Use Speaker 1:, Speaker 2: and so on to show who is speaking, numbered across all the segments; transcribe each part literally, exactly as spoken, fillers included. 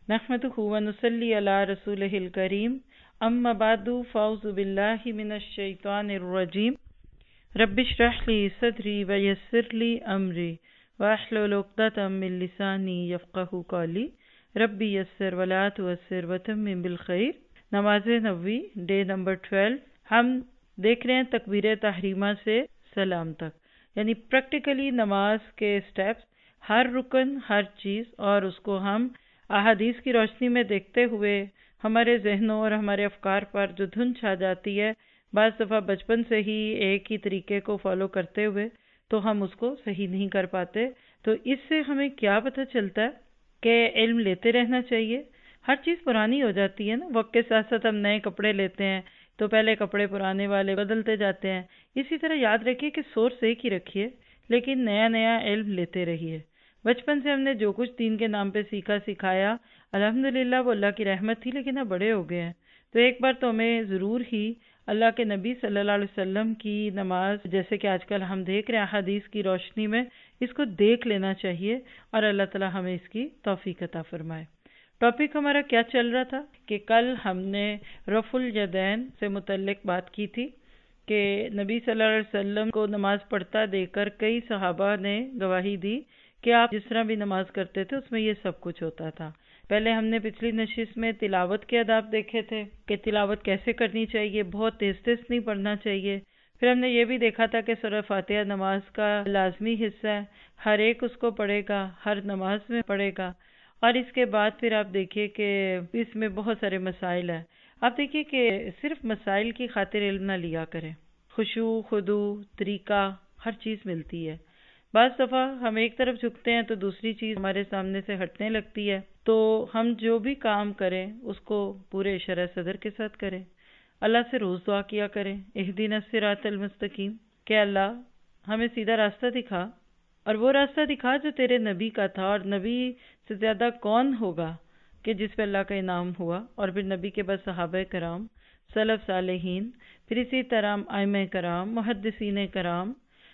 Speaker 1: نحمدہ ونصلی علی رسولہ الکریم اما بعد فاعوذ باللہ من الشیطان الرجیم رب اشرح لی صدری ویسر لی امری واحلل عقدۃ من لسانی یفقہوا قولی رب یسر ولا تعسر وتمم بالخیر۔ نماز نبوی ڈے نمبر ٹویلو، ہم دیکھ رہے ہیں تکبیر تحریمہ سے سلام تک، یعنی پریکٹیکلی نماز کے سٹیپس، ہر رکن، ہر چیز، اور اس کو ہم احادیث کی روشنی میں دیکھتے ہوئے ہمارے ذہنوں اور ہمارے افکار پر جو دھن چھا جاتی ہے، بعض دفعہ بچپن سے ہی ایک ہی طریقے کو فالو کرتے ہوئے تو ہم اس کو صحیح نہیں کر پاتے۔ تو اس سے ہمیں کیا پتہ چلتا ہے کہ علم لیتے رہنا چاہیے۔ ہر چیز پرانی ہو جاتی ہے نا، وقت کے ساتھ ساتھ ہم نئے کپڑے لیتے ہیں تو پہلے کپڑے پرانے والے بدلتے جاتے ہیں۔ اسی طرح یاد رکھیے کہ سورس ایک ہی رکھیے لیکن نیا نیا علم لیتے رہیے۔ بچپن سے ہم نے جو کچھ دین کے نام پہ سیکھا سکھایا، الحمدللہ وہ اللہ کی رحمت تھی، لیکن اب بڑے ہو گئے ہیں تو ایک بار تو ہمیں ضرور ہی اللہ کے نبی صلی اللہ علیہ وسلم کی نماز، جیسے کہ آج کل ہم دیکھ رہے ہیں حدیث کی روشنی میں، اس کو دیکھ لینا چاہیے اور اللہ تعالی ہمیں اس کی توفیق عطا فرمائے۔ ٹاپک ہمارا کیا چل رہا تھا کہ کل ہم نے رفع الیدین سے متعلق بات کی تھی کہ نبی صلی اللہ علیہ وسلم کو نماز پڑھتا دیکھ کر کئی صحابہ نے گواہی دی کہ آپ جس طرح بھی نماز کرتے تھے اس میں یہ سب کچھ ہوتا تھا۔ پہلے ہم نے پچھلی نشست میں تلاوت کے آداب دیکھے تھے کہ تلاوت کیسے کرنی چاہیے، بہت تیز تیز نہیں پڑھنا چاہیے۔ پھر ہم نے یہ بھی دیکھا تھا کہ سورہ فاتحہ نماز کا لازمی حصہ ہے، ہر ایک اس کو پڑھے گا، ہر نماز میں پڑھے گا۔ اور اس کے بعد پھر آپ دیکھیے کہ اس میں بہت سارے مسائل ہیں۔ آپ دیکھیے کہ صرف مسائل کی خاطر علم نہ لیا کریں، خشوع، خضوع، طریقہ، ہر چیز ملتی ہے۔ بعض دفعہ ہم ایک طرف جھکتے ہیں تو دوسری چیز ہمارے سامنے سے ہٹنے لگتی ہے، تو ہم جو بھی کام کریں اس کو پورے شرح صدر کے ساتھ کریں۔ اللہ سے روز دعا کیا کریں، اہدنا الصراط المستقیم، کہ اللہ ہمیں سیدھا راستہ دکھا، اور وہ راستہ دکھا جو تیرے نبی کا تھا، اور نبی سے زیادہ کون ہوگا کہ جس پہ اللہ کا انعام ہوا، اور پھر نبی کے بعد صحابہ کرام، سلف صالحین، پھر اسی طرح ائمہ کرام، محدثین کرام۔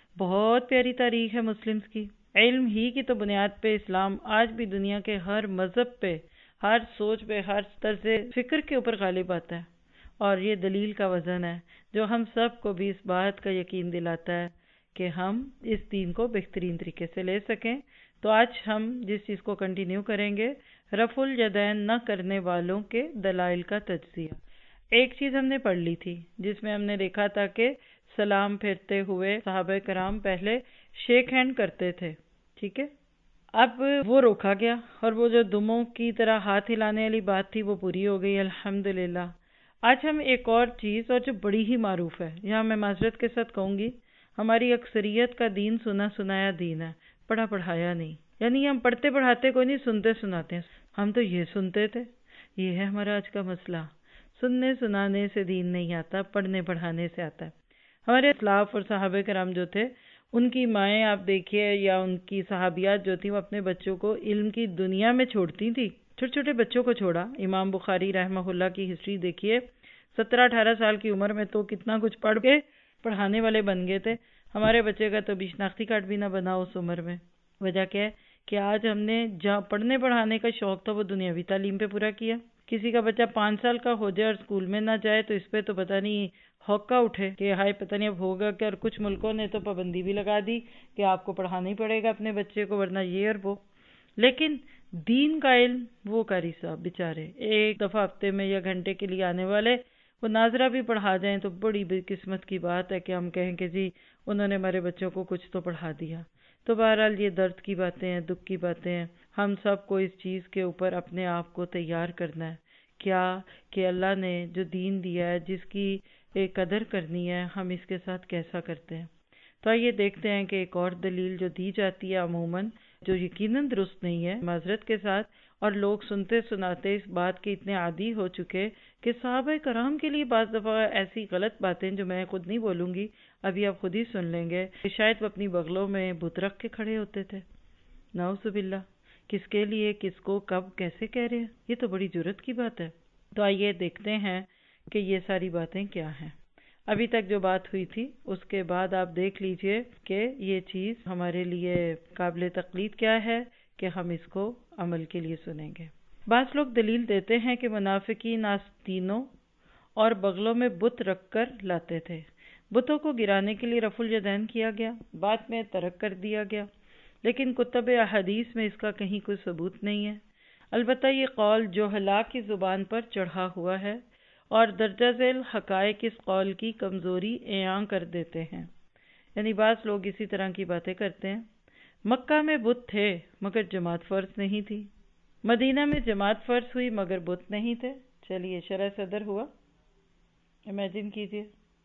Speaker 1: بہت پیاری تاریخ ہے مسلمز کی۔ علم ہی کی تو بنیاد پہ اسلام آج بھی دنیا کے ہر مذہب پہ، ہر سوچ پہ، ہر طرز فکر کے اوپر غالب آتا ہے، اور یہ دلیل کا وزن ہے جو ہم سب کو بھی اس بات کا یقین دلاتا ہے کہ ہم اس دین کو بہترین طریقے سے لے سکیں۔ تو آج ہم جس چیز کو کنٹینیو کریں گے، رفع الیدین نہ کرنے والوں کے دلائل کا تجزیہ۔ ایک چیز ہم نے پڑھ لی تھی جس میں ہم نے دیکھا تھا کہ سلام پھیرتے ہوئے صحابہ کرام پہلے شیک ہینڈ کرتے تھے، ٹھیک ہے؟ اب وہ روکا گیا، اور وہ جو دموں کی طرح ہاتھ ہلانے والی بات تھی وہ پوری ہو گئی، الحمدللہ۔ آج ہم ایک اور چیز، اور جو بڑی ہی معروف ہے، یہاں میں معذرت کے ساتھ کہوں گی، ہماری اکثریت کا دین سنا سنایا دین ہے، پڑھا پڑھایا نہیں۔ یعنی ہم پڑھتے پڑھاتے کوئی نہیں، سنتے سناتے ہیں۔ ہم تو یہ سنتے تھے، یہ ہے ہمارا آج کا مسئلہ۔ سننے سنانے سے دین نہیں آتا، پڑھنے پڑھانے سے آتا ہے۔ ہمارے اسلاف اور صحابہ کرام جو تھے، ان کی مائیں آپ دیکھیے یا ان کی صحابیات جو تھیں، وہ اپنے بچوں کو علم کی دنیا میں چھوڑتی تھی، چھوٹے چھوٹے بچوں کو چھوڑا۔ امام بخاری رحمہ اللہ کی ہسٹری دیکھیے، سترہ اٹھارہ سال کی عمر میں تو کتنا کچھ پڑھ کے پڑھانے والے بن گئے تھے۔ ہمارے بچے کا تو بھی شناختی کارڈ بھی نہ بنا اس عمر میں۔ وجہ کیا ہے کہ آج ہم نے جہاں پڑھنے پڑھانے کا شوق تھا وہ دنیاوی تعلیم پہ پورا کیا۔ کسی کا بچہ پانچ سال کا ہو جائے اور اسکول میں نہ جائے تو اس پہ تو پتہ نہیں ہوکا اٹھے کہ ہائے پتہ نہیں اب ہوگا کہ، اور کچھ ملکوں نے تو پابندی بھی لگا دی کہ آپ کو پڑھانا ہی پڑے گا اپنے بچے کو، ورنہ یہ اور وہ۔ لیکن دین کا علم وہ قاری صاحب بیچارے ایک دفعہ ہفتے میں یا گھنٹے کے لیے آنے والے، وہ ناظرہ بھی پڑھا جائیں تو بڑی بے قسمت کی بات ہے کہ ہم کہیں کہ جی انہوں نے ہمارے بچوں کو کچھ تو پڑھا دیا۔ تو بہرحال یہ درد کی باتیں ہیں، دکھ کی باتیں ہیں۔ ہم سب کو اس چیز کے اوپر اپنے آپ کو تیار کرنا ہے، کیا کہ اللہ نے جو دین دیا ہے، جس کی قدر کرنی ہے، ہم اس کے ساتھ کیسا کرتے ہیں۔ تو آئیے دیکھتے ہیں کہ ایک اور دلیل جو دی جاتی ہے عموماً، جو یقیناً درست نہیں ہے، معذرت کے ساتھ، اور لوگ سنتے سناتے اس بات کے اتنے عادی ہو چکے کہ صحابہ کرام کے لیے بعض دفعہ ایسی غلط باتیں جو میں خود نہیں بولوں گی، ابھی آپ خود ہی سن لیں گے، کہ شاید وہ اپنی بغلوں میں بت رکھ کے کھڑے ہوتے تھے۔ نعوذ باللہ، کس کے لیے، کس کو، کب، کیسے کہہ رہے ہیں؟ یہ تو بڑی جرات کی بات ہے۔ تو آئیے دیکھتے ہیں کہ یہ ساری باتیں کیا ہیں۔ ابھی تک جو بات ہوئی تھی اس کے بعد آپ دیکھ لیجئے کہ یہ چیز ہمارے لیے قابل تقلید کیا ہے کہ ہم اس کو عمل کے لیے سنیں گے۔ بعض لوگ دلیل دیتے ہیں کہ منافقین آستینوں اور بغلوں میں بت رکھ کر لاتے تھے۔ بتوں کو گرانے کے لیے رفع الیدین کیا گیا، بعد میں ترک کر دیا گیا، لیکن کتب احادیث میں اس کا کہیں کوئی ثبوت نہیں ہے۔ البتہ یہ قول جہلاء کی زبان پر چڑھا ہوا ہے اور درجہ ذیل حقائق اس قول کی کمزوری عیاں کر دیتے ہیں۔ یعنی بعض لوگ اسی طرح کی باتیں کرتے ہیں۔ مکہ میں بت تھے مگر جماعت فرض نہیں تھی، مدینہ میں جماعت فرض ہوئی مگر بت نہیں تھے۔ چلیے شرح صدر ہوا، امیجن کیجئے۔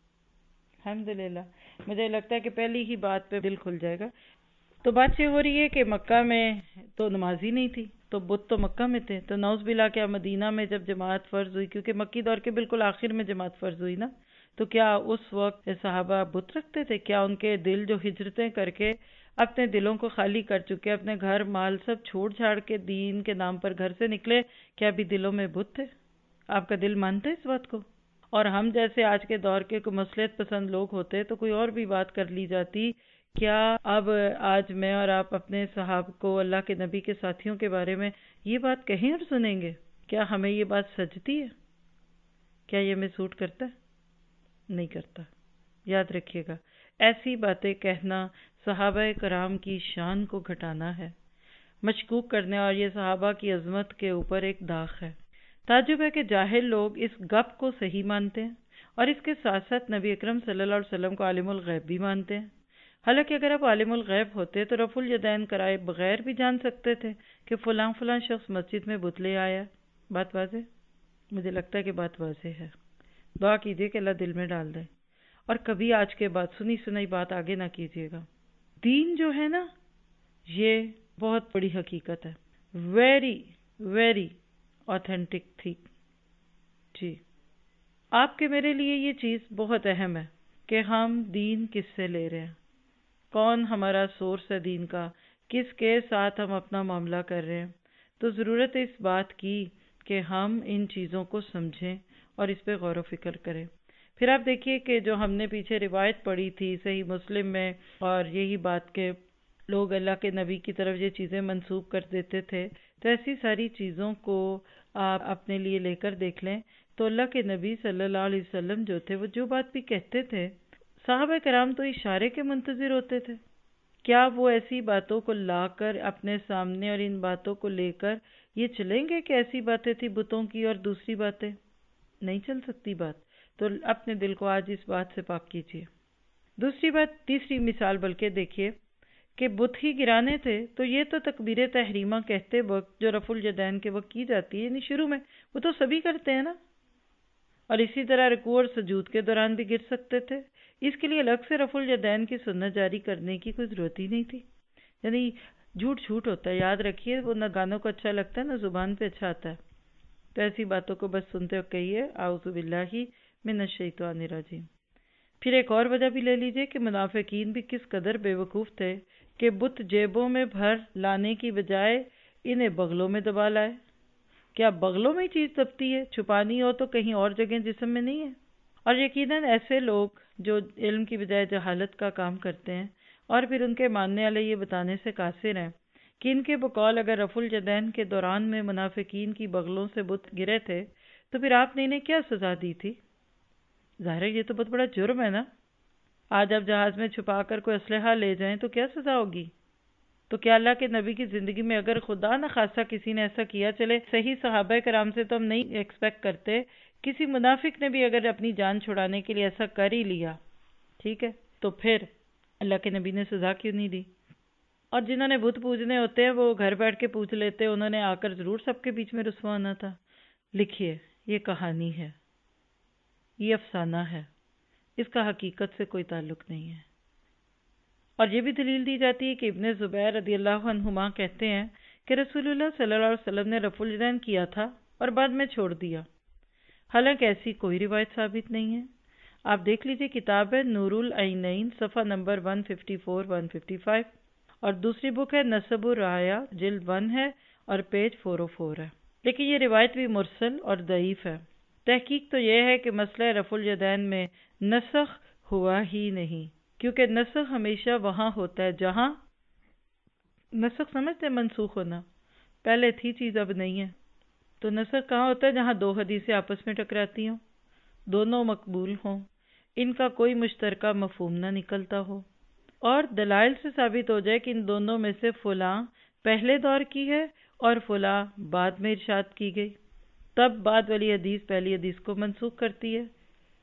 Speaker 1: الحمدللہ، مجھے لگتا ہے کہ پہلی ہی بات پہ دل کھل جائے گا۔ تو بات یہ ہو رہی ہے کہ مکہ میں تو نماز ہی نہیں تھی، تو بت تو مکہ میں تھے، تو نعوذ باللہ کیا مدینہ میں جب جماعت فرض ہوئی، کیونکہ مکی دور کے بالکل آخر میں جماعت فرض ہوئی نا، تو کیا اس وقت صحابہ بت رکھتے تھے؟ کیا ان کے دل جو ہجرتیں کر کے اپنے دلوں کو خالی کر چکے، اپنے گھر مال سب چھوڑ چھاڑ کے دین کے نام پر گھر سے نکلے، کیا ابھی دلوں میں بت تھے؟ آپ کا دل مانتا ہے اس بات کو؟ اور ہم جیسے آج کے دور کے کوئی مصلحت پسند لوگ ہوتے تو کوئی اور بھی بات کر لی جاتی۔ کیا اب آج میں اور آپ اپنے صحابہ کو، اللہ کے نبی کے ساتھیوں کے بارے میں یہ بات کہیں اور سنیں گے؟ کیا ہمیں یہ بات سجتی ہے؟ کیا یہ ہمیں سوٹ کرتا ہے؟ نہیں کرتا۔ یاد رکھیے گا، ایسی باتیں کہنا صحابہ کرام کی شان کو گھٹانا ہے، مشکوک کرنے، اور یہ صحابہ کی عظمت کے اوپر ایک داغ ہے۔ تعجب ہے کہ جاہل لوگ اس گپ کو صحیح مانتے ہیں اور اس کے ساتھ ساتھ نبی اکرم صلی اللہ علیہ وسلم کو عالم الغیب بھی مانتے ہیں۔ حالانکہ اگر آپ عالم الغیب ہوتے تو رفع الیدین کرائے بغیر بھی جان سکتے تھے کہ فلاں فلاں شخص مسجد میں بت لے آیا۔ بات واضح؟ مجھے لگتا ہے کہ بات واضح ہے۔ دعا کیجئے کہ اللہ دل میں ڈال دے، اور کبھی آج کے بعد سنی سنائی بات آگے نہ کیجئے گا۔ دین جو ہے نا، یہ بہت بڑی حقیقت ہے، ویری ویری آتھینٹک تھی۔ جی، آپ کے میرے لیے یہ چیز بہت اہم ہے کہ ہم دین کس سے لے رہے ہیں، کون ہمارا سورس ہے دین کا، کس کے ساتھ ہم اپنا معاملہ کر رہے ہیں۔ تو ضرورت ہے اس بات کی کہ ہم ان چیزوں کو سمجھیں اور اس پہ غور و فکر کریں۔ پھر آپ دیکھیے کہ جو ہم نے پیچھے روایت پڑھی تھی صحیح مسلم میں، اور یہی بات کہ لوگ اللہ کے نبی کی طرف یہ چیزیں منسوب کر دیتے تھے، تو ایسی ساری چیزوں کو آپ اپنے لیے لے کر دیکھ لیں تو اللہ کے نبی صلی اللہ علیہ وسلم جو تھے وہ جو بات بھی کہتے تھے، صحابہ کرام تو اشارے کے منتظر ہوتے تھے۔ کیا وہ ایسی باتوں کو لا کر اپنے سامنے اور ان باتوں کو لے کر یہ چلیں گے کہ ایسی باتیں تھی بتوں کی اور دوسری باتیں؟ نہیں چل سکتی بات۔ تو اپنے دل کو آج اس بات سے پاک کیجیے۔ دوسری بات، تیسری مثال بلکہ دیکھیے کہ بت ہی گرانے تھے، تو یہ تو تکبیر تحریمہ کہتے وقت جو رفع الیدین کے وقت کی جاتی ہے، یعنی شروع میں، وہ تو سبھی کرتے ہیں نا، اور اسی طرح رکوع اور سجود کے دوران بھی گر سکتے تھے۔ اس کے لیے الگ سے رفع الیدین کی سنت جاری کرنے کی کوئی ضرورت ہی نہیں تھی۔ یعنی جھوٹ جھوٹ ہوتا ہے، یاد رکھیے، وہ نہ گانوں کو اچھا لگتا ہے نہ زبان پہ اچھا آتا ہے۔ تو ایسی باتوں کو بس سنتے ہو کہیے اعوذ باللہ من الشیطان الرجیم۔ پھر ایک اور وجہ بھی لے لیجئے کہ منافقین بھی کس قدر بے وقوف تھے کہ بت جیبوں میں بھر لانے کی بجائے انہیں بغلوں میں دبا لائے۔ کیا بغلوں میں ہی چیز دبتی ہے؟ چھپانی ہو تو کہیں اور جگہ جسم میں نہیں ہے؟ اور یقیناً ایسے لوگ جو علم کی بجائے جہالت کا کام کرتے ہیں اور پھر ان کے ماننے والے یہ بتانے سے قاصر ہیں کہ ان کے بقول اگر رفع الیدین کے دوران میں منافقین کی بغلوں سے بت گرے تھے تو پھر آپ نے انہیں کیا سزا دی تھی؟ ظاہر ہے یہ تو بہت بڑا جرم ہے نا۔ آج آپ جہاز میں چھپا کر کوئی اسلحہ لے جائیں تو کیا سزا ہوگی؟ تو کیا اللہ کے نبی کی زندگی میں اگر خدا نہ خاصا کسی نے ایسا کیا، چلے صحیح صحابہ کرام سے تو ہم نہیں ایکسپیکٹ کرتے، کسی منافق نے بھی اگر اپنی جان چھڑانے کے لیے ایسا کر ہی لیا، ٹھیک ہے، تو پھر اللہ کے نبی نے سزا کیوں نہیں دی؟ اور جنہوں نے بت پوجنے ہوتے ہیں وہ گھر بیٹھ کے پوچھ لیتے، انہوں نے آ کر ضرور سب کے بیچ میں رسوا ہونا تھا۔ لکھیے، یہ کہانی ہے، یہ افسانہ ہے، اس کا حقیقت سے کوئی تعلق نہیں ہے۔ اور یہ بھی دلیل دی جاتی ہے کہ ابن زبیر رضی اللہ عنہما کہتے ہیں کہ رسول اللہ صلی اللہ علیہ وسلم نے رفع الیدین کیا تھا اور بعد میں چھوڑ دیا، حالانکہ ایسی کوئی روایت ثابت نہیں ہے۔ آپ دیکھ لیجئے، کتاب ہے نور العینین، صفحہ نمبر ایک سو چون ایک سو پچپن، اور دوسری بک ہے نصب الرایہ، جلد ون ہے اور پیج چار سو چار ہے، لیکن یہ روایت بھی مرسل اور ضعیف ہے۔ تحقیق تو یہ ہے کہ مسئلہ رفع الیدین میں نسخ ہوا ہی نہیں، کیونکہ نسخ ہمیشہ وہاں ہوتا ہے جہاں، نسخ سمجھتے ہیں منسوخ ہونا، پہلے تھی چیز اب نہیں ہے، تو نسخ کہاں ہوتا ہے؟ جہاں دو حدیثیں آپس میں ٹکراتی ہوں، دونوں مقبول ہوں، ان کا کوئی مشترکہ مفہوم نہ نکلتا ہو، اور دلائل سے ثابت ہو جائے کہ ان دونوں میں سے فلاں پہلے دور کی ہے اور فلاں بعد میں ارشاد کی گئی، تب بعد والی حدیث پہلی حدیث کو منسوخ کرتی ہے۔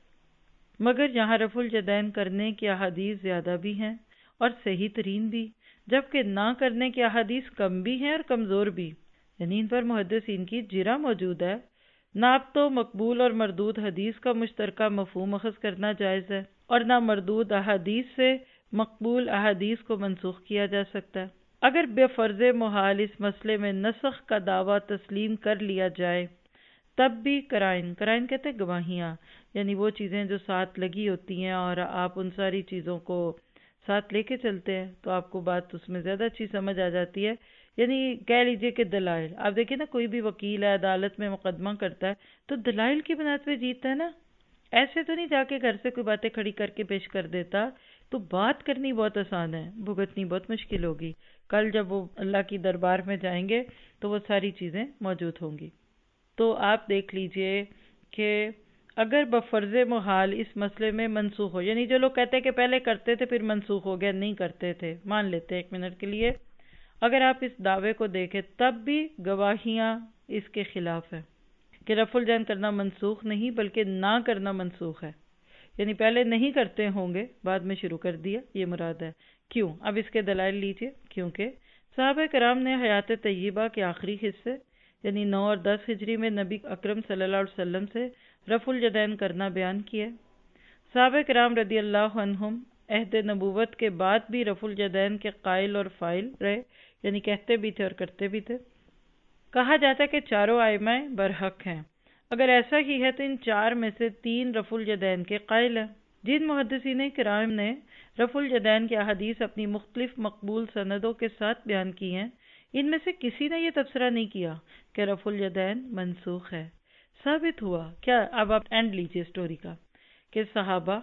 Speaker 1: مگر یہاں رفع الیدین کرنے کی احادیث زیادہ بھی ہیں اور صحیح ترین بھی، جبکہ نہ کرنے کی احادیث کم بھی ہیں اور کمزور بھی، یعنی ان پر محدثین کی جرح موجود ہے۔ نہ اب تو مقبول اور مردود حدیث کا مشترکہ مفہوم اخذ کرنا جائز ہے، اور نہ مردود احادیث سے مقبول احادیث کو منسوخ کیا جا سکتا ہے۔ اگر بے فرض محال اس مسئلے میں نسخ کا دعویٰ تسلیم کر لیا جائے، تب بھی قرائن قرائن کہتے ہیں گواہیاں، یعنی وہ چیزیں جو ساتھ لگی ہوتی ہیں اور آپ ان ساری چیزوں کو ساتھ لے کے چلتے ہیں تو آپ کو بات اس میں زیادہ اچھی سمجھ آ جاتی ہے۔ یعنی کہہ لیجئے کہ دلائل، آپ دیکھیں نا کوئی بھی وکیل ہے عدالت میں مقدمہ کرتا ہے تو دلائل کی بنیاد پہ جیتتا ہے نا، ایسے تو نہیں جا کے گھر سے کوئی باتیں کھڑی کر کے پیش کر دیتا۔ تو بات کرنی بہت آسان ہے، بھگتنی بہت مشکل ہوگی۔ کل جب وہ اللہ کی دربار میں جائیں گے تو وہ ساری چیزیں موجود ہوں گی۔ تو آپ دیکھ لیجئے کہ اگر بفرض محال اس مسئلے میں منسوخ ہو، یعنی جو لوگ کہتے ہیں کہ پہلے کرتے تھے پھر منسوخ ہو گیا، نہیں کرتے تھے، مان لیتے ہیں ایک منٹ کے لیے، اگر آپ اس دعوے کو دیکھیں تب بھی گواہیاں اس کے خلاف ہیں کہ رفع الیدین کرنا منسوخ نہیں بلکہ نہ کرنا منسوخ ہے، یعنی پہلے نہیں کرتے ہوں گے بعد میں شروع کر دیا، یہ مراد ہے۔ کیوں؟ اب اس کے دلائل لیجئے۔ کیونکہ صحابہ کرام نے حیات طیبہ کے آخری حصے یعنی نو اور دس ہجری میں نبی اکرم صلی اللہ علیہ وسلم سے رفع الیدین کرنا بیان کیا۔ صحابہ کرام رضی اللہ عنہم عہد نبوت کے بعد بھی رفع الیدین کے قائل اور فاعل رہے، یعنی کہتے بھی تھے اور کرتے بھی تھے۔ کہا جاتا ہے کہ چاروں ائمہ برحق ہیں۔ اگر ایسا ہی ہے تو ان چار میں سے تین رفع الیدین کے قائل ہیں۔ جن محدثین کرام نے رفع الیدین کی احادیث اپنی مختلف مقبول سندوں کے ساتھ بیان کی ہیں، ان میں سے کسی نے یہ تبصرہ نہیں کیا کہ رفع الیدین منسوخ ہے۔ ثابت ہوا کیا؟ اب آپ اینڈ لیجئے سٹوری کا، کہ صحابہ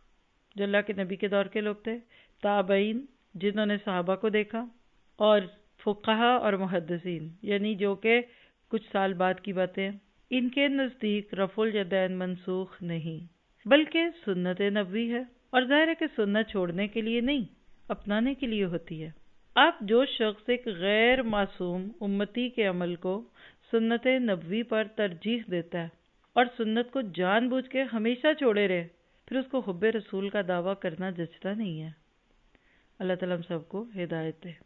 Speaker 1: جو اللہ کے نبی کے دور کے لوگ تھے، تابعین جنہوں نے صحابہ کو دیکھا، اور فقہا اور محدثین یعنی جو کہ کچھ سال بعد کی باتیں ہیں، ان کے نزدیک رفع الیدین منسوخ نہیں بلکہ سنت نبوی ہے، اور ظاہر ہے کہ سنت چھوڑنے کے لیے نہیں اپنانے کے لیے ہوتی ہے۔ آپ جو شخص ایک غیر معصوم امتی کے عمل کو سنت نبوی پر ترجیح دیتا ہے اور سنت کو جان بوجھ کے ہمیشہ چھوڑے رہے، پھر اس کو حب رسول کا دعویٰ کرنا جچتا نہیں ہے۔ اللہ تعالیٰ ہم سب کو ہدایت دے۔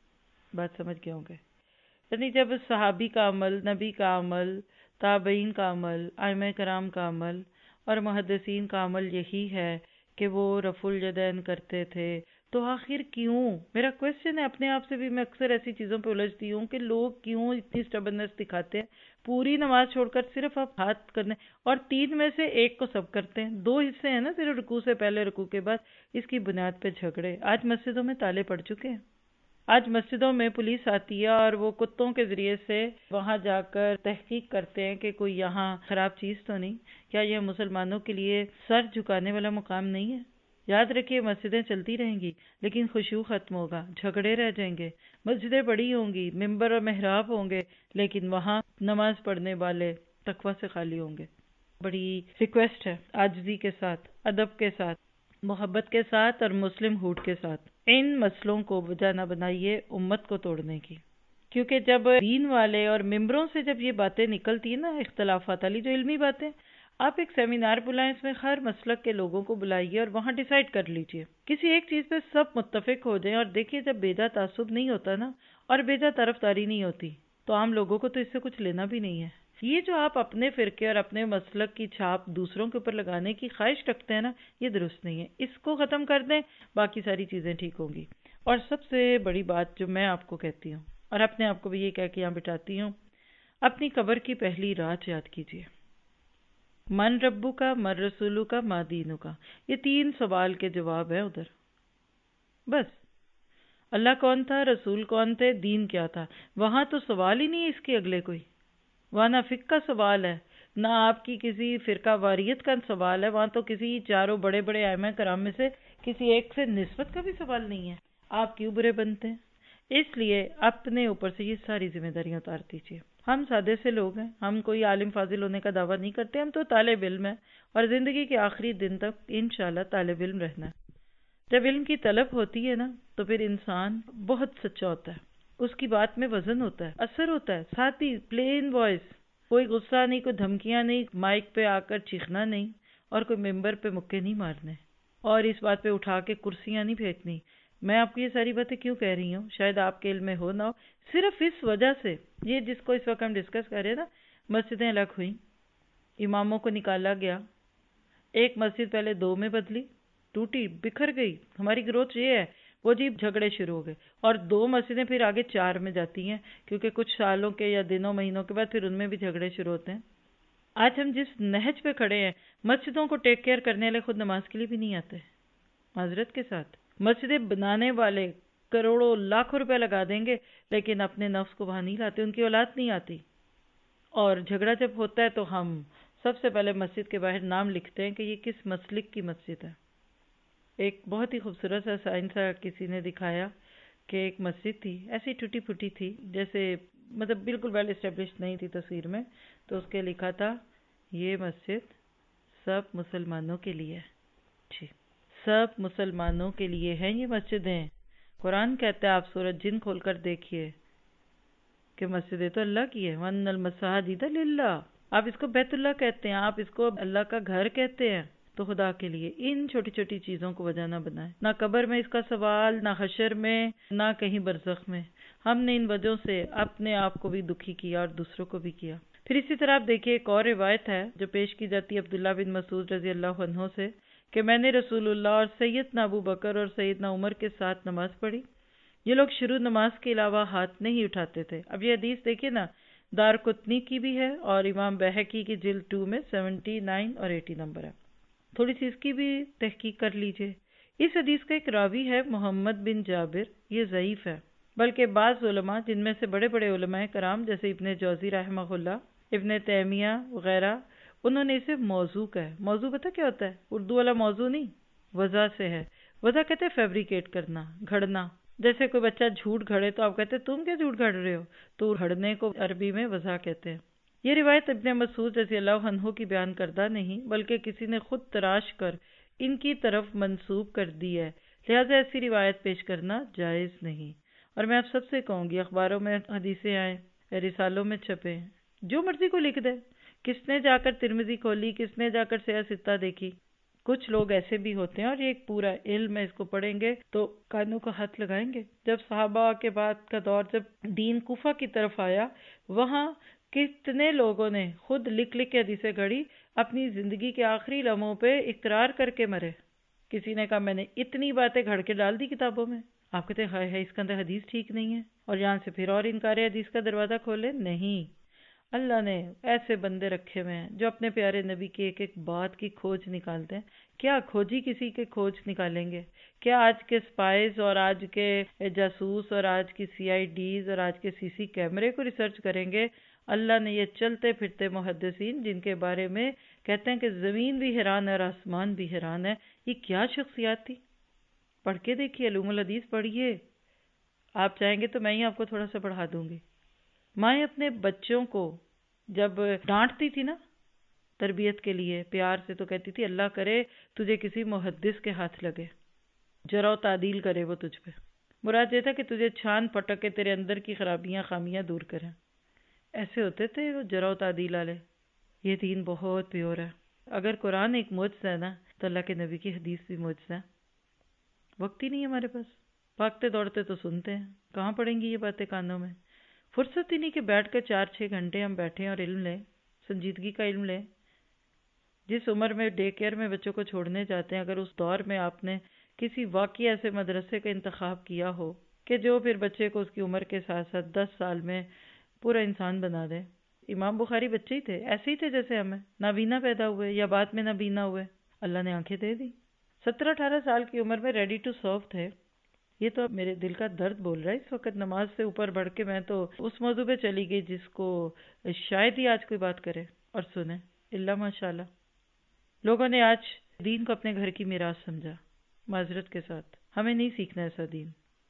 Speaker 1: بات سمجھ گئے ہوں گے؟ یعنی جب صحابی کا عمل، نبی کا عمل، تابعین کا عمل، ائمہ کرام کا عمل اور محدثین کا عمل یہی ہے کہ وہ رفع الیدین کرتے تھے، تو آخر کیوں؟ میرا کویسچن ہے اپنے آپ سے بھی، میں اکثر ایسی چیزوں پہ الجھتی ہوں کہ لوگ کیوں اتنی سٹبرنس دکھاتے ہیں؟ پوری نماز چھوڑ کر صرف آپ ہاتھ کرنے، اور تین میں سے ایک کو سب کرتے ہیں، دو حصے ہیں نا صرف، رکوع سے پہلے رکوع کے بعد، اس کی بنیاد پہ جھگڑے۔ آج مسجدوں میں تالے پڑ چکے ہیں، آج مسجدوں میں پولیس آتی ہے اور وہ کتوں کے ذریعے سے وہاں جا کر تحقیق کرتے ہیں کہ کوئی یہاں خراب چیز تو نہیں۔ کیا یہ مسلمانوں کے لیے سر جھکانے والا مقام نہیں ہے؟ یاد رکھیے مسجدیں چلتی رہیں گی لیکن خشوع ختم ہوگا، جھگڑے رہ جائیں گے، مسجدیں بڑی ہوں گی، ممبر اور محراب ہوں گے، لیکن وہاں نماز پڑھنے والے تقوی سے خالی ہوں گے۔ بڑی ریکویسٹ ہے عاجزی کے ساتھ، ادب کے ساتھ، محبت کے ساتھ اور مسلم ہوٹ کے ساتھ، ان مسئلوں کو وجہ نہ بنائیے امت کو توڑنے کی، کیونکہ جب دین والے اور ممبروں سے جب یہ باتیں نکلتی ہیں نا، اختلافات والی جو علمی باتیں، آپ ایک سیمینار بلائیں، اس میں ہر مسلک کے لوگوں کو بلائیے اور وہاں ڈیسائیڈ کر لیجئے، کسی ایک چیز پہ سب متفق ہو جائیں۔ اور دیکھیے جب بیجا تعصب نہیں ہوتا نا اور بیجا طرفداری نہیں ہوتی تو عام لوگوں کو تو اس سے کچھ لینا بھی نہیں ہے۔ یہ جو آپ اپنے فرقے اور اپنے مسلک کی چھاپ دوسروں کے اوپر لگانے کی خواہش رکھتے ہیں نا، یہ درست نہیں ہے۔ اس کو ختم کر دیں، باقی ساری چیزیں ٹھیک ہوں گی۔ اور سب سے بڑی بات جو میں آپ کو کہتی ہوں اور اپنے آپ کو بھی یہ کہہ کے یہاں بٹھاتی ہوں، اپنی قبر کی پہلی رات یاد کیجیے، من ربو کا، من رسولو کا، ما دینو کا، یہ تین سوال کے جواب ہیں ادھر۔ بس اللہ کون تھا، رسول کون تھے، دین کیا تھا، وہاں تو سوال ہی نہیں ہے اس کے اگلے کوئی، وہاں نہ فقہ کا سوال ہے، نہ آپ کی کسی فرقہ واریت کا سوال ہے، وہاں تو کسی چاروں بڑے بڑے ائمہ کرام میں سے کسی ایک سے نسبت کا بھی سوال نہیں ہے۔ آپ کیوں برے بنتے ہیں؟ اس لیے اپنے اوپر سے یہ ساری ذمہ داریاں اتار دیجیے۔ ہم سادے سے لوگ ہیں، ہم کوئی عالم فاضل ہونے کا دعویٰ نہیں کرتے، ہم تو طالب علم ہیں اور زندگی کے آخری دن تک انشاءاللہ طالب علم رہنا ہے۔ جب علم کی طلب ہوتی ہے نا تو پھر انسان بہت سچا ہوتا ہے، اس کی بات میں وزن ہوتا ہے، اثر ہوتا ہے، ساتھ ہی پلین وائس، کوئی غصہ نہیں، کوئی دھمکیاں نہیں، مائک پہ آ کر چیخنا نہیں اور کوئی ممبر پہ مکے نہیں مارنے اور اس بات پہ اٹھا کے کرسیاں نہیں پھینکنی۔ میں آپ کو یہ ساری باتیں کیوں کہہ رہی ہوں؟ شاید آپ کے علم میں ہو نہ ہو، صرف اس وجہ سے یہ جس کو اس وقت ہم ڈسکس کر رہے ہیں نا، مسجدیں الگ ہوئیں، اماموں کو نکالا گیا، ایک مسجد پہلے دو میں بدلی، ٹوٹی بکھر گئی، ہماری گروتھ یہ ہے، وہ جی جھگڑے شروع ہو گئے اور دو مسجدیں پھر آگے چار میں جاتی ہیں کیونکہ کچھ سالوں کے یا دنوں مہینوں کے بعد پھر ان میں بھی جھگڑے شروع ہوتے ہیں۔ آج ہم جس نہج پہ کھڑے ہیں، مسجدوں کو ٹیک کیئر کرنے والے خود نماز کے لیے بھی نہیں آتے، معذرت کے ساتھ۔ مسجدیں بنانے والے کروڑوں لاکھوں روپے لگا دیں گے لیکن اپنے نفس کو وہاں نہیں لاتے، ان کی اولاد نہیں آتی۔ اور جھگڑا جب ہوتا ہے تو ہم سب سے پہلے مسجد کے باہر نام لکھتے ہیں کہ یہ کس مسلک کی مسجد ہے۔ ایک بہت ہی خوبصورت سا سائنس کسی نے دکھایا کہ ایک مسجد تھی، ایسی ٹوٹی پھوٹی تھی، جیسے مطلب بالکل ویل اسٹیبلشڈ نہیں تھی تصویر میں، تو اس کے لکھا تھا یہ مسجد سب مسلمانوں کے لیے ہے، سب مسلمانوں کے لیے ہیں یہ مسجدیں۔ قرآن کہتا ہے، آپ سورۃ جن کھول کر دیکھیے کہ مسجدیں تو اللہ کی ہے، وَأَنَّ الْمَسَاجِدَ لِلَّهِ، آپ اس کو بیت اللہ کہتے ہیں، آپ اس کو اللہ کا گھر کہتے ہیں، تو خدا کے لیے ان چھوٹی چھوٹی چیزوں کو وجہ نہ بنائیں، نہ قبر میں اس کا سوال، نہ حشر میں، نہ کہیں برزخ میں۔ ہم نے ان وجہوں سے اپنے آپ کو بھی دکھی کیا اور دوسروں کو بھی کیا۔ پھر اسی طرح آپ دیکھیے ایک اور روایت ہے جو پیش کی جاتی ہے عبداللہ بن مسعود رضی اللہ عنہ سے کہ میں نے رسول اللہ اور سیدنا ابو بکر اور سیدنا عمر کے ساتھ نماز پڑھی، یہ لوگ شروع نماز کے علاوہ ہاتھ نہیں اٹھاتے تھے۔ اب یہ حدیث دیکھیے نا، دار قطنی کی بھی ہے اور امام بہقی کی جلد ٹو میں سیونٹی نائن اور ایٹی نمبر ہے، تھوڑی سی اس کی بھی تحقیق کر لیجئے۔ اس حدیث کا ایک راوی ہے محمد بن جابر، یہ ضعیف ہے، بلکہ بعض علماء جن میں سے بڑے بڑے علماء کرام جیسے ابن جوزی رحمہ اللہ، ابن تیمیہ وغیرہ، انہوں نے اسے موضوع کہا ہے۔ موضوع پتہ کیا ہوتا ہے؟ اردو والا موضوع نہیں، وضع سے ہے۔ وضع کہتے ہیں فیبریکیٹ کرنا، گھڑنا۔ جیسے کوئی بچہ جھوٹ گھڑے تو آپ کہتے ہیں تم کیا جھوٹ گھڑ رہے ہو، تو گھڑنے کو عربی میں وضع کہتے ہیں۔ یہ روایت ابن مسعود رضی اللہ عنہ کی بیان کردہ نہیں بلکہ کسی نے خود تراش کر ان کی طرف منسوب کر دی ہے، لہٰذا ایسی روایت پیش کرنا جائز نہیں۔ اور میں آپ سب سے کہوں گی، اخباروں میں حدیثیں آئیں، رسالوں میں چھپے، جو مرضی کو لکھ دے، کس نے جا کر ترمذی کھولی، کس نے جا کر سیاہ ستہ دیکھی۔ کچھ لوگ ایسے بھی ہوتے ہیں اور یہ ایک پورا علم ہے، اس کو پڑھیں گے تو کانوں کا ہاتھ لگائیں گے۔ جب صحابہ کے بعد کا دور، جب دین کوفہ کی طرف آیا، وہاں کتنے لوگوں نے خود لکھ لکھ کے حدیثیں گھڑی، اپنی زندگی کے آخری لمحوں پہ اقرار کر کے مرے۔ کسی نے کہا میں نے اتنی باتیں گھڑ کے ڈال دی کتابوں میں، آپ کہتے ہیں ہائے ہائے اس کے اندر حدیث ٹھیک نہیں ہے، اور یہاں سے پھر اور انکار حدیث کا دروازہ کھولے۔ نہیں، اللہ نے ایسے بندے رکھے ہوئے ہیں جو اپنے پیارے نبی کی ایک ایک بات کی کھوج نکالتے ہیں۔ کیا کھوجی کسی کے کھوج نکالیں گے؟ کیا آج کے سپائز اور آج کے جاسوس اور آج کی سی آئی ڈیز اور آج کے سی سی کیمرے کو ریسرچ کریں گے؟ اللہ نے یہ چلتے پھرتے محدثین جن کے بارے میں کہتے ہیں کہ زمین بھی حیران ہے اور آسمان بھی حیران ہے، یہ کیا شخصیات تھی؟ پڑھ کے دیکھیے، علوم الحدیث پڑھیے، آپ چاہیں گے تو میں ہی آپ کو تھوڑا سا پڑھا دوں گی۔ مائیں اپنے بچوں کو جب ڈانٹتی تھی نا تربیت کے لیے پیار سے، تو کہتی تھی اللہ کرے تجھے کسی محدث کے ہاتھ لگے، جرا و تعدیل کرے وہ تجھ پہ۔ مراد یہ تھا کہ تجھے چھان پٹک کے تیرے اندر کی خرابیاں خامیاں دور کریں۔ ایسے ہوتے تھے وہ جرا و تعدیل والے۔ یہ دین بہت پیور ہے۔ اگر قرآن ایک معجزہ ہے نا تو اللہ کے نبی کی حدیث بھی معجزہ ہے۔ وقت ہی نہیں ہے ہمارے پاس، بھاگتے دوڑتے تو سنتے ہیں، کہاں پڑیں گی یہ باتیں کانوں میں؟ فرصت ہی نہیں کہ بیٹھ کر چار چھ گھنٹے ہم بیٹھیں اور علم لیں، سنجیدگی کا علم لیں۔ جس عمر میں ڈے کیئر میں بچوں کو چھوڑنے جاتے ہیں، اگر اس دور میں آپ نے کسی واقعی ایسے مدرسے کا انتخاب کیا ہو کہ جو پھر بچے کو اس کی عمر کے ساتھ ساتھ دس سال میں پورا انسان بنا دے۔ امام بخاری بچے ہی تھے، ایسے ہی تھے جیسے ہمیں، نابینا پیدا ہوئے یا بعد میں نابینا ہوئے، اللہ نے آنکھیں دے دی، سترہ اٹھارہ سال کی عمر میں ریڈی ٹو سرو تھے۔ یہ تو میرے دل کا درد بول رہا ہے اس وقت، نماز سے اوپر بڑھ کے میں تو اس موضوع پہ چلی گئی جس کو شاید ہی آج کوئی بات کرے اور سنے، اللہ ماشاءاللہ۔ لوگوں نے آج دین کو اپنے گھر کی میراث سمجھا، معذرت کے ساتھ ہمیں نہیں سیکھنا ایسا دین۔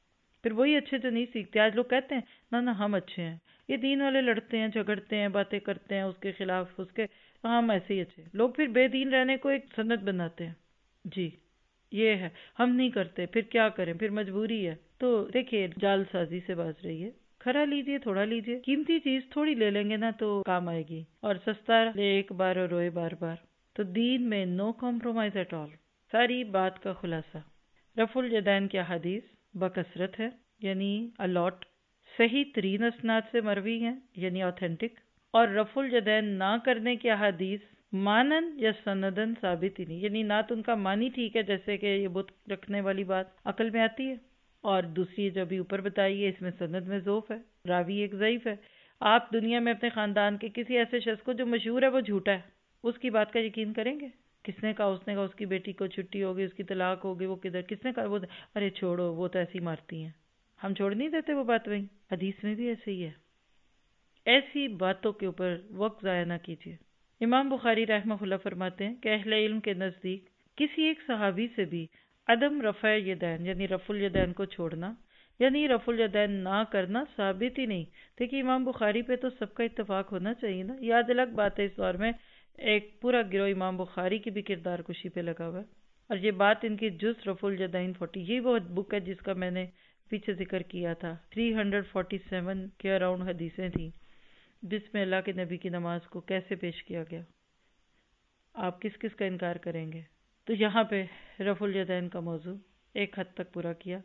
Speaker 1: پھر وہی اچھے جو نہیں سیکھتے. آج لوگ کہتے ہیں نا نا ہم اچھے ہیں، یہ دین والے لڑتے ہیں، جھگڑتے ہیں، باتیں کرتے ہیں اس کے خلاف، اس کے ہم ایسے ہی اچھے. لوگ پھر بے دین رہنے کو ایک سنت بناتے ہیں. جی یہ ہے، ہم نہیں کرتے پھر کیا کریں، پھر مجبوری ہے. تو دیکھیے جال سازی سے باز رہیے، کھرا لیجئے، تھوڑا لیجئے، قیمتی چیز تھوڑی لے لیں گے نا تو کام آئے گی. اور سستا لے ایک بار اور روئے بار بار. تو دین میں نو کمپرومائز ایٹ آل. ساری بات کا خلاصہ رفع الیدین کی حدیث بکثرت ہے، یعنی الاٹ، صحیح ترین اسناد سے مروی ہیں یعنی اوتھینٹک، اور رفع الیدین نہ کرنے کی حدیث مانن یا سندن ثابت ہی نہیں، یعنی نہ تو ان کا معنی ٹھیک ہے جیسے کہ یہ بت رکھنے والی بات عقل میں آتی ہے، اور دوسری جو ابھی اوپر بتائی ہے اس میں سند میں ضعف ہے، راوی ایک ضعیف ہے. آپ دنیا میں اپنے خاندان کے کسی ایسے شخص کو جو مشہور ہے وہ جھوٹا ہے، اس کی بات کا یقین کریں گے؟ کس نے کہا؟ اس نے کہا اس کی بیٹی کو چھٹی ہوگی، اس کی طلاق ہوگی، وہ کدھر، کس نے کہا؟ وہ ارے چھوڑو وہ تو ایسی مارتی ہیں. ہم چھوڑ نہیں دیتے وہ بات. وہی حدیث میں بھی ایسے ہی ہے. ایسی باتوں کے اوپر وقت ضائع نہ کیجیے. امام بخاری رحمہ اللہ فرماتے ہیں کہ اہل علم کے نزدیک کسی ایک صحابی سے بھی عدم رفع یدین یعنی رفع الیدین کو چھوڑنا یعنی رفع الیدین نہ کرنا ثابت ہی نہیں. دیکھیے امام بخاری پہ تو سب کا اتفاق ہونا چاہیے نا. یاد الگ بات ہے اس دور میں ایک پورا گروہ امام بخاری کی بھی کردار کشی پہ لگا ہوا ہے، اور یہ بات ان کی جز رفع الیدین فورٹی، یہ وہ بک ہے جس کا میں نے پیچھے ذکر کیا تھا. تھری ہنڈریڈ فورٹی سیون کے اراؤنڈ حدیثیں تھیں جس میں اللہ کے نبی کی نماز کو کیسے پیش کیا گیا. آپ کس کس کا انکار کریں گے؟ تو یہاں پہ رفع الیدین کا موضوع ایک حد تک پورا کیا.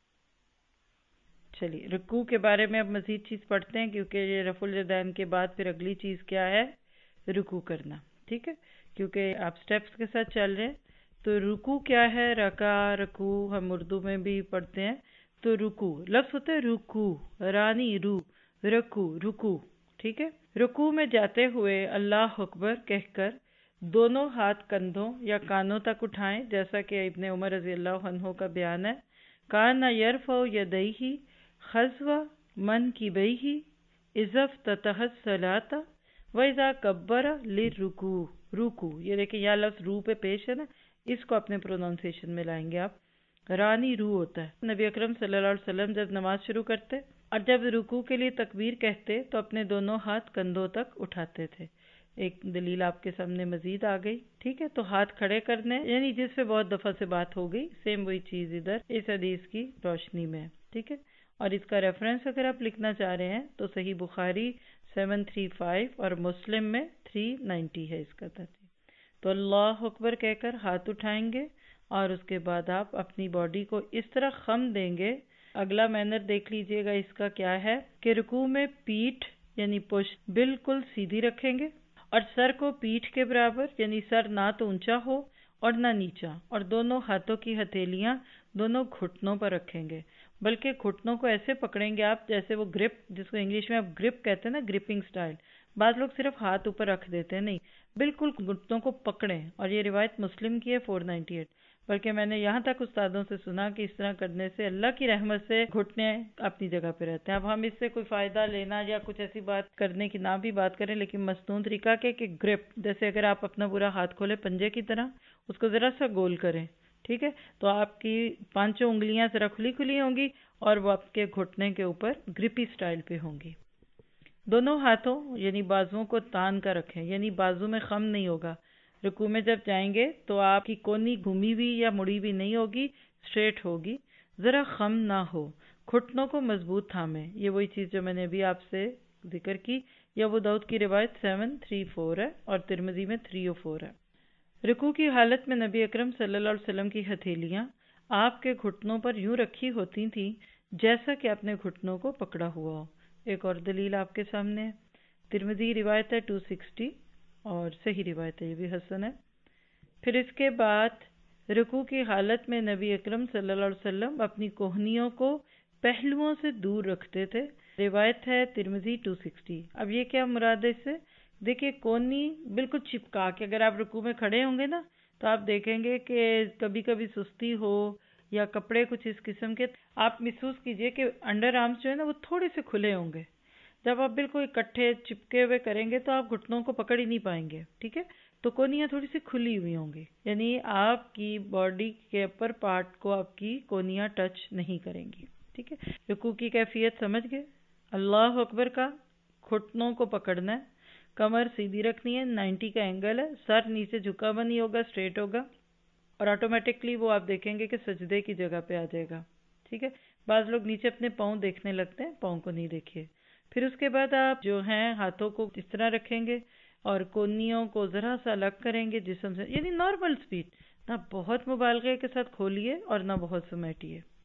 Speaker 1: چلیے رکوع کے بارے میں اب مزید چیز پڑھتے ہیں، کیونکہ یہ رفع الیدین کے بعد پھر اگلی چیز کیا ہے؟ رکوع کرنا. ٹھیک ہے، کیونکہ آپ سٹیپس کے ساتھ چل رہے ہیں. تو رکوع کیا ہے؟ رکع، رکوع ہم اردو میں بھی پڑھتے ہیں. تو رکوع لفظ ہوتا ہے رکوع، رانی رو، رکوع، رکوع. ٹھیک ہے، رکوع میں جاتے ہوئے اللہ اکبر کہہ کر دونوں ہاتھ کندھوں یا کانوں تک اٹھائیں، جیسا کہ ابن عمر رضی اللہ عنہ کا بیان ہے. کان یرفع یدیہ خضو منکبیہ اذا افتتح الصلاۃ واذا کبر للرکوع. رکوع یہ دیکھیں یہاں لفظ رو پہ پیش ہے نا، اس کو اپنے پروننسیشن میں لائیں گے آپ. رانی رو ہوتا ہے. نبی اکرم صلی اللہ علیہ وسلم جب نماز شروع کرتے اور جب رکوع کے لیے تکبیر کہتے تو اپنے دونوں ہاتھ کندھوں تک اٹھاتے تھے. ایک دلیل آپ کے سامنے مزید آ گئی. ٹھیک ہے، تو ہاتھ کھڑے کرنے یعنی جس پہ بہت دفعہ سے بات ہو گئی، سیم وہی چیز ادھر اس حدیث کی روشنی میں. ٹھیک ہے، اور اس کا ریفرنس اگر آپ لکھنا چاہ رہے ہیں تو صحیح بخاری سیون تھری فائیو اور مسلم میں تھری نائنٹی ہے اس کا ترتیب. تو اللہ اکبر کہہ کر ہاتھ اٹھائیں گے اور اس کے بعد آپ اپنی باڈی کو اس طرح خم دیں گے. اگلا مینر دیکھ لیجئے گا اس کا کیا ہے کہ رکوع میں پیٹھ یعنی پشت بالکل سیدھی رکھیں گے اور سر کو پیٹھ کے برابر یعنی سر نہ تو اونچا ہو اور نہ نیچا، اور دونوں ہاتھوں کی ہتھیلیاں دونوں گھٹنوں پر رکھیں گے، بلکہ گھٹنوں کو ایسے پکڑیں گے آپ جیسے وہ گرپ، جس کو انگلش میں آپ گرپ کہتے ہیں نا، گرپنگ سٹائل. بعض لوگ صرف ہاتھ اوپر رکھ دیتے ہیں، نہیں، بالکل گھٹنوں کو پکڑیں. اور یہ روایت مسلم کی ہے فور نائنٹی ایٹ. بلکہ میں نے یہاں تک استادوں سے سنا کہ اس طرح کرنے سے اللہ کی رحمت سے گھٹنے اپنی جگہ پہ رہتے ہیں. اب ہم اس سے کوئی فائدہ لینا یا کچھ ایسی بات کرنے کی نہ بھی بات کریں، لیکن مصنون طریقہ کے کہ گرپ، جیسے اگر آپ اپنا پورا ہاتھ کھولے پنجے کی طرح، اس کو ذرا سا گول کریں. ٹھیک ہے، تو آپ کی پانچوں انگلیاں ذرا کھلی کھلی ہوں گی اور وہ آپ کے گھٹنے کے اوپر گرپی سٹائل پہ ہوں گی. دونوں ہاتھوں یعنی بازوؤں کو تان کر رکھیں، یعنی بازو میں خم نہیں ہوگا. رکوع میں جب جائیں گے تو آپ کی کونی گھومی بھی یا مڑی بھی نہیں ہوگی، اسٹریٹ ہوگی، ذرا خم نہ ہو. گھٹنوں کو مضبوط تھامیں. یہ وہی چیز جو میں نے ابھی آپ سے ذکر کی. یا ابو داؤد کی روایت سیون تھری فور ہے اور ترمذی میں تھری او فور ہے. رکوع کی حالت میں نبی اکرم صلی اللہ علیہ وسلم کی ہتھیلیاں آپ کے گھٹنوں پر یوں رکھی ہوتی تھیں جیسا کہ اپنے گھٹنوں کو پکڑا ہوا ہو. ایک اور دلیل آپ کے سامنے ہے، ترمذی روایت ہے ٹو سکسٹی اور صحیح روایت ہے، یہ بھی حسن ہے. پھر اس کے بعد رکوع کی حالت میں نبی اکرم صلی اللہ علیہ وسلم اپنی کوہنیوں کو پہلوؤں سے دور رکھتے تھے. روایت ہے ترمذی ٹو سکسٹی. اب یہ کیا مراد ہے اس سے؟ دیکھیے کونی بالکل چپکا کے، اگر آپ رکوع میں کھڑے ہوں گے نا تو آپ دیکھیں گے کہ کبھی کبھی سستی ہو یا کپڑے کچھ اس قسم کے، آپ محسوس کیجئے کہ انڈر آرمز جو ہے نا وہ تھوڑے سے کھلے ہوں گے. جب آپ بالکل اکٹھے چپکے ہوئے کریں گے تو آپ گھٹنوں کو پکڑ ہی نہیں پائیں گے. ٹھیک ہے، تو کونیاں تھوڑی سی کھلی ہوئی ہوں گی، یعنی آپ کی باڈی کے اپر پارٹ کو آپ کی کونیاں ٹچ نہیں کریں گی. ٹھیک ہے، رکوع کی کیفیت سمجھ گئے؟ اللہ اکبر کا گھٹنوں کو پکڑنا ہے، کمر سیدھی رکھنی ہے، نائنٹی کا اینگل ہے، سر نیچے جھکا ہوا نہیں ہوگا، اسٹریٹ ہوگا، اور آٹومیٹکلی وہ آپ دیکھیں گے کہ سجدے کی جگہ پہ آ جائے گا. ٹھیک ہے، بعض لوگ نیچے اپنے پاؤں دیکھنے لگتے ہیں، پاؤں کو نہیں دیکھیے. پھر اس کے بعد آپ جو ہیں ہاتھوں کو اس طرح رکھیں گے اور کونیوں کو ذرا سا الگ کریں گے جسم سے، یعنی نارمل سپیڈ، نہ بہت مبالغے کے ساتھ کھولیے اور نہ بہت سمیٹیے.